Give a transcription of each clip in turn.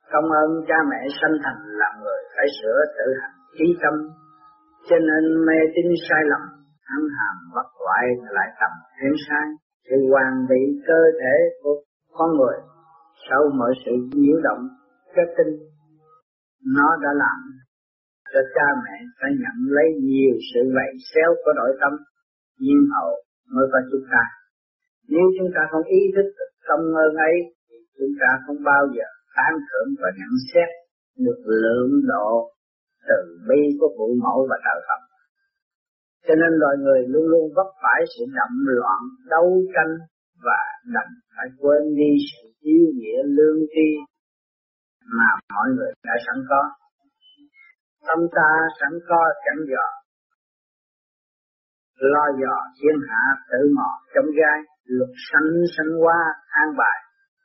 Công ơn cha mẹ sanh thành làm người phải sửa tự hành trí tâm, cho nên mê tín sai lầm, ăn hàm bất hoại lại tầm thêm sai. Sự hoàn bị cơ thể của con người sau mọi sự nhiễu động kết tinh, nó đã làm cho cha mẹ phải nhận lấy nhiều sự vầy xéo của nội tâm, nhiên hậu mới có chúng ta. Nếu chúng ta không ý thức được công ơn ấy, thì chúng ta không bao giờ tán thưởng và nhận xét được lượng độ từ bi của phụ mẫu và trời Phật. Cho nên loài người luôn luôn vấp phải sự động loạn, đấu tranh và đành phải quên đi sự yêu nghĩa lương tri mà mọi người đã sẵn có. Tâm ta sẵn có chẳng dò, lo dò thiên hạ tự mò trong gai, luật sanh sanh qua an bài.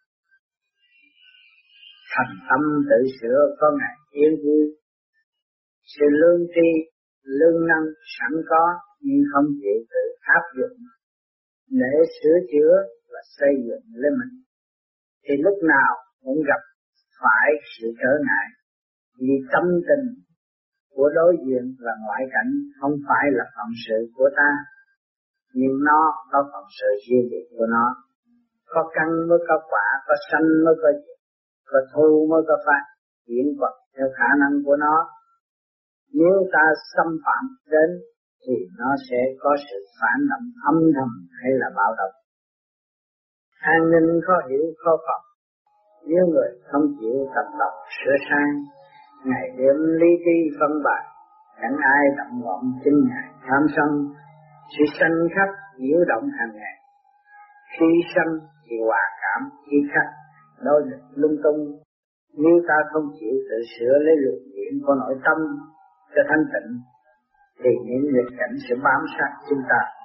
Thành tâm tự sửa có ngày yên vui. Sự lương tri, lương năng sẵn có nhưng không chịu tự áp dụng để sửa chữa và xây dựng lên mình, thì lúc nào cũng gặp phải sự trở ngại, vì tâm tình của đối diện là ngoại cảnh, không phải là phận sự của ta, nhưng nó có phận sự riêng biệt của nó. Có căn mới có quả, có sanh mới có diệt, có thu mới có phát, hiện vật theo khả năng của nó. Nếu ta xâm phạm đến thì nó sẽ có sự phản động âm thầm hay là bạo động. An ninh khó hiểu khó phòng, nếu người không chịu tập đọc sửa sai, ngày đêm lý trí phân bài, chẳng ai động loạn chính ngài tham sân. Sự sanh khắc nhiễu động hàng ngày, khi sanh thì hòa cảm, khi khắc đối nghịch lung tung. Nếu ta không chịu tự sửa lấy luận điểm của nội tâm cho thanh tịnh, thì những nghịch cảnh sẽ bám sát chúng ta.